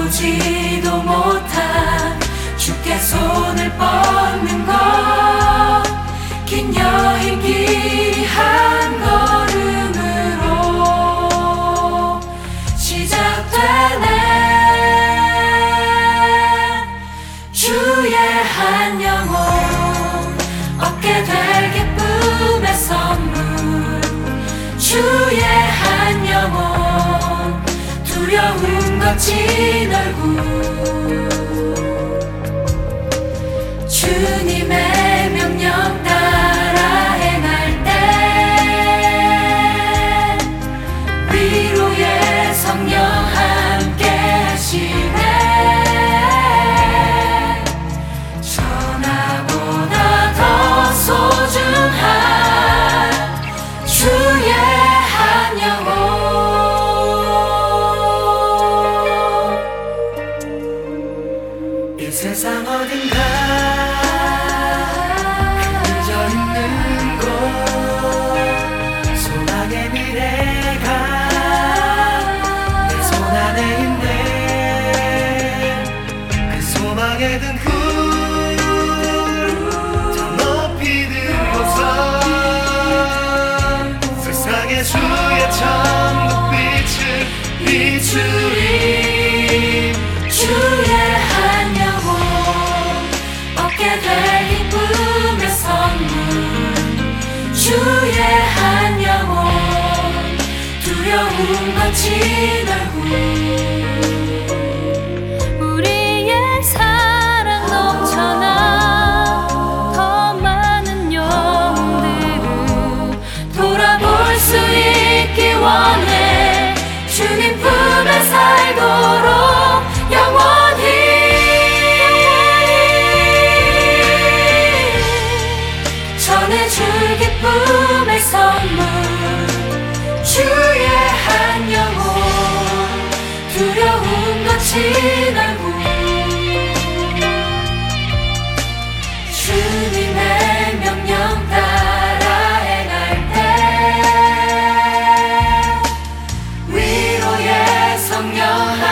보지도 못한 주께 손을 뻗는 것, 긴 여인 귀한 걸음으로 시작되네. 주의 한 영혼 얻게 될 기쁨의 선물, 주의 한 영혼 두려움 거친 얼굴, 주님의 명령 따라 행할 때 위로의 성령 함께 하시네. 전하보다 더 소중한 주의 한 영혼, 이 세상 어딘가 그저 있는 곳, 소망의 미래가 내 손 안에 있네. 그 소망의 등불 저 높이 들고서 세상에 주의 천국 빛을 비추리. 주의 한 영혼 얻게 될 기쁨의 선물, 주의 한 영혼 두려움 거친 얼굴, 우리의 사랑 넘쳐나 더 많은 영혼들을 돌아볼 수 있기 원해. 주님 품에 살도록 영원히 전해줄 기쁨의 선물, 주의 한 영혼 두려움 거친 얼굴, 주님의 명령 따라 행할 때 위로의 성령